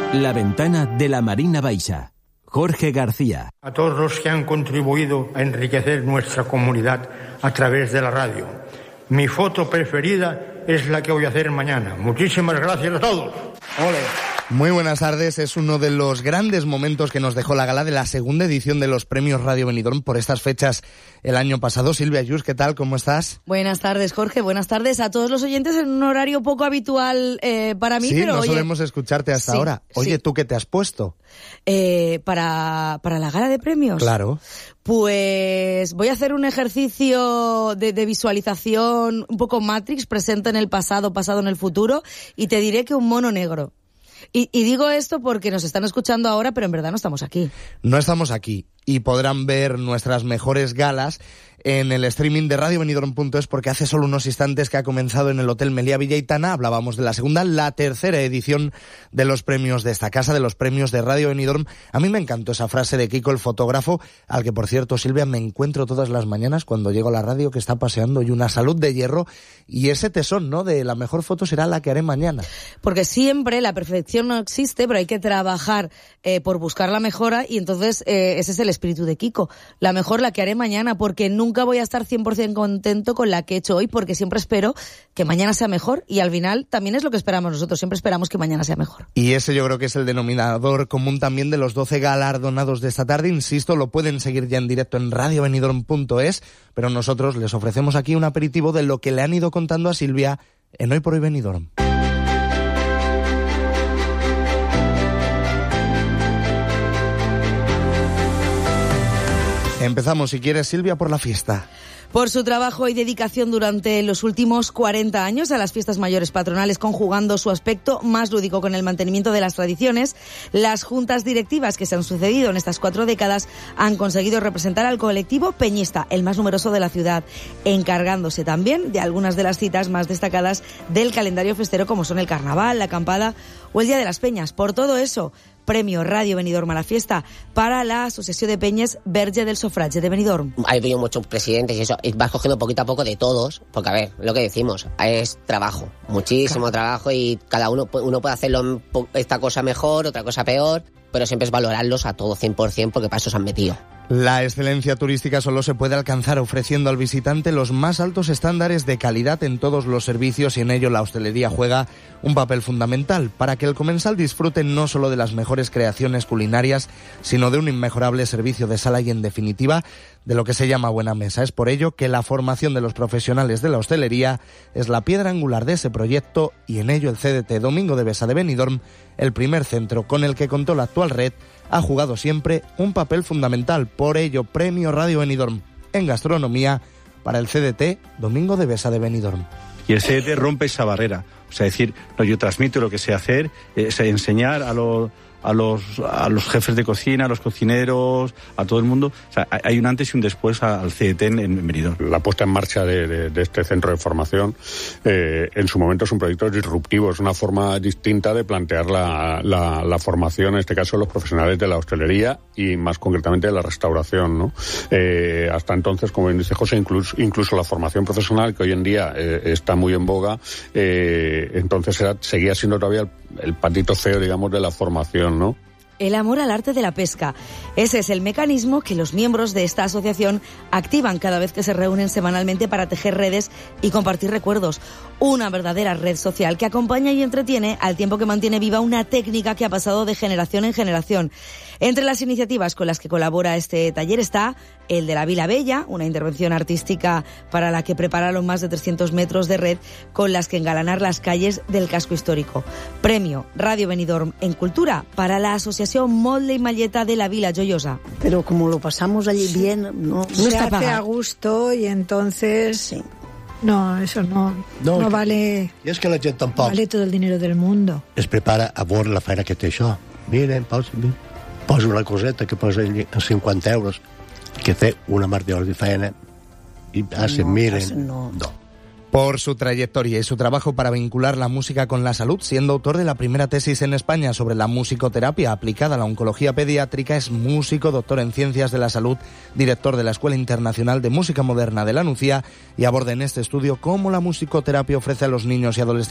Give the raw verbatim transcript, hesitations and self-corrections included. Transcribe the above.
La ventana de la Marina Baixa. Jorge García. A todos los que han contribuido a enriquecer nuestra comunidad a través de la radio. Mi foto preferida es la que voy a hacer mañana. Muchísimas gracias a todos. ¡Ole! Muy buenas tardes. Es uno de los grandes momentos que nos dejó la gala de la segunda edición de los premios Radio Benidorm por estas fechas el año pasado. Silvia Ayús, ¿qué tal? ¿Cómo estás? Buenas tardes, Jorge. Buenas tardes a todos los oyentes en un horario poco habitual eh, para mí. Sí, pero no oye, solemos escucharte hasta sí, ahora. Oye, sí. ¿tú qué te has puesto? Eh, para, para la gala de premios. Claro. Pues voy a hacer un ejercicio de, de visualización un poco Matrix, presente en el pasado, pasado en el futuro, y te diré que un mono negro. Y, y digo esto porque nos están escuchando ahora, pero en verdad no estamos aquí. No estamos aquí y podrán ver nuestras mejores galas en el streaming de radio benidorm punto es, porque hace solo unos instantes que ha comenzado en el Hotel Meliá Villa Aitana. Hablábamos de la segunda, la tercera edición de los premios de esta casa, de los premios de Radio Benidorm. A mí me encantó esa frase de Kiko, el fotógrafo, al que, por cierto, Silvia, me encuentro todas las mañanas cuando llego a la radio, que está paseando y una salud de hierro, y ese tesón, ¿no?, de la mejor foto será la que haré mañana. Porque siempre la perfección no existe, pero hay que trabajar eh, por buscar la mejora, y entonces eh, ese es el espíritu de Kiko. La mejor la que haré mañana, porque nunca Nunca voy a estar cien por ciento contento con la que he hecho hoy, porque siempre espero que mañana sea mejor, y al final también es lo que esperamos nosotros, siempre esperamos que mañana sea mejor. Y ese yo creo que es el denominador común también de los doce galardonados de esta tarde. Insisto, lo pueden seguir ya en directo en radio benidorm punto es, pero nosotros les ofrecemos aquí un aperitivo de lo que le han ido contando a Silvia en Hoy por Hoy Benidorm. Empezamos, si quieres, Silvia, por la fiesta. Por su trabajo y dedicación durante los últimos cuarenta años a las fiestas mayores patronales, conjugando su aspecto más lúdico con el mantenimiento de las tradiciones, las juntas directivas que se han sucedido en estas cuatro décadas han conseguido representar al colectivo peñista, el más numeroso de la ciudad, encargándose también de algunas de las citas más destacadas del calendario festero, como son el Carnaval, la Acampada o el Día de las Peñas. Por todo eso, Premio Radio Benidorm a la fiesta para la Asociación de Peñes Verge del Sofrage de Benidorm. Ha habido muchos presidentes y eso, y vas cogiendo poquito a poco de todos, porque a ver, lo que decimos, es trabajo, muchísimo trabajo, y cada uno, uno puede hacerlo esta cosa mejor, otra cosa peor, pero siempre es valorarlos a todo cien por ciento, porque para eso se han metido. La excelencia turística solo se puede alcanzar ofreciendo al visitante los más altos estándares de calidad en todos los servicios, y en ello la hostelería juega un papel fundamental para que el comensal disfrute no solo de las mejores creaciones culinarias, sino de un inmejorable servicio de sala y, en definitiva, de lo que se llama buena mesa. Es por ello que la formación de los profesionales de la hostelería es la piedra angular de ese proyecto, y en ello el C D T Domingo de Besa de Benidorm, el primer centro con el que contó la actual red, ha jugado siempre un papel fundamental. Por ello, Premio Radio Benidorm en gastronomía para el C D T Domingo de Besa de Benidorm. Y el C D T rompe esa barrera, o sea, decir, no, yo transmito lo que sé hacer, es enseñar a los a los a los jefes de cocina, a los cocineros, a todo el mundo. O sea, hay un antes y un después al C D T en, en Benidorm. La puesta en marcha de, de, de este centro de formación eh, en su momento es un proyecto disruptivo, es una forma distinta de plantear la, la, la formación, en este caso los profesionales de la hostelería y más concretamente de la restauración, ¿no? Eh, hasta entonces, como bien dice José, incluso, incluso la formación profesional, que hoy en día eh, está muy en boga, eh, entonces era, seguía siendo todavía el, el patito feo, digamos, de la formación, ¿no? El amor al arte de la pesca. Ese es el mecanismo que los miembros de esta asociación activan cada vez que se reúnen semanalmente para tejer redes y compartir recuerdos. Una verdadera red social que acompaña y entretiene al tiempo que mantiene viva una técnica que ha pasado de generación en generación. Entre las iniciativas con las que colabora este taller está el de la Vila Bella, una intervención artística para la que prepararon más de trescientos metros de red con las que engalanar las calles del casco histórico. Premio Radio Benidorm en Cultura para la Asociación Molde y Malleta de la Vila Joyosa. Pero como lo pasamos allí sí. bien, no, no se está hace pagado. A gusto, y entonces sí. no, eso no, no, no vale. I és que la gent tampoc vale todo el dinero del mundo. Es prepara a veure la feina que té això. Miren, posa, posa una coseta que posa cinquanta euros, que té una mar d'hores de feina, i hacen, no, miren. No. no. Por su trayectoria y su trabajo para vincular la música con la salud, siendo autor de la primera tesis en España sobre la musicoterapia aplicada a la oncología pediátrica, es músico, doctor en Ciencias de la Salud, director de la Escuela Internacional de Música Moderna de la Nucía, y aborda en este estudio cómo la musicoterapia ofrece a los niños y adolescentes